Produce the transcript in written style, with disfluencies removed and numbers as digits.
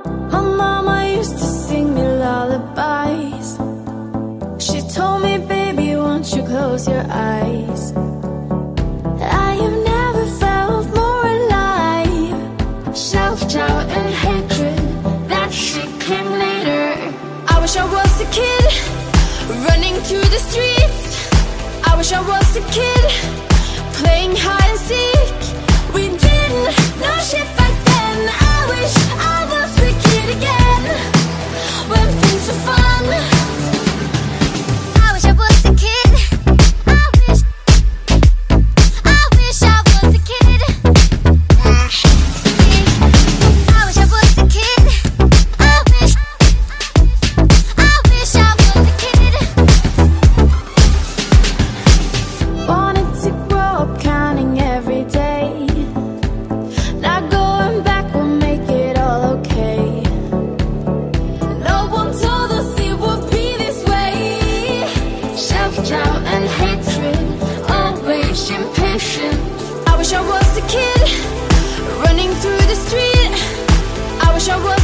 My mama used to sing me lullabies. She told me, baby, won't you close your eyes? I have never felt more alive. Self-doubt and hatred, that shit came later. I wish I was a kid, running through the streets. I wish I was a kid, playing hide and seek. We didn't know shit back then. I wish I was a kid again, when things were fun. I wish I was a kid. I wish I was a kid. I wish I was a kid. I wish I was a kid. Wanted to grow up counting every day. Not going back will make it all okay. No one told us it would be this way. Self-doubt and hatred, always impatient. I wish I was a kid, running through the street. I wish I was